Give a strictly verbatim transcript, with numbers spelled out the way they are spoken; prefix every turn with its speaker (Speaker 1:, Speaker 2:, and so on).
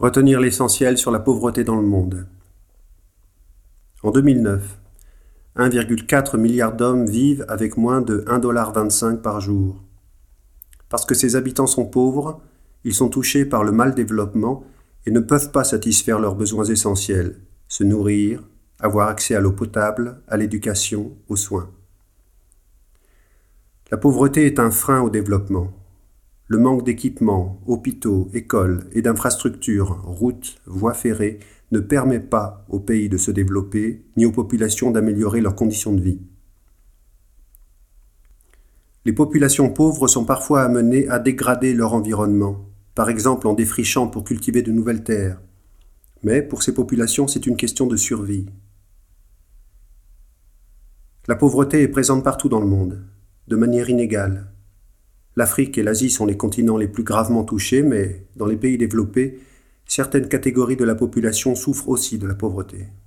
Speaker 1: Retenir l'essentiel sur la pauvreté dans le monde. En deux mille neuf, un virgule quatre milliard d'hommes vivent avec moins de un dollar vingt-cinq par jour. Parce que ces habitants sont pauvres, ils sont touchés par le mal-développement et ne peuvent pas satisfaire leurs besoins essentiels, se nourrir, avoir accès à l'eau potable, à l'éducation, aux soins. La pauvreté est un frein au développement. Le manque d'équipements, hôpitaux, écoles et d'infrastructures, routes, voies ferrées, ne permet pas aux pays de se développer, ni aux populations d'améliorer leurs conditions de vie. Les populations pauvres sont parfois amenées à dégrader leur environnement, par exemple en défrichant pour cultiver de nouvelles terres. Mais pour ces populations, c'est une question de survie. La pauvreté est présente partout dans le monde, de manière inégale. L'Afrique et l'Asie sont les continents les plus gravement touchés, mais dans les pays développés, certaines catégories de la population souffrent aussi de la pauvreté.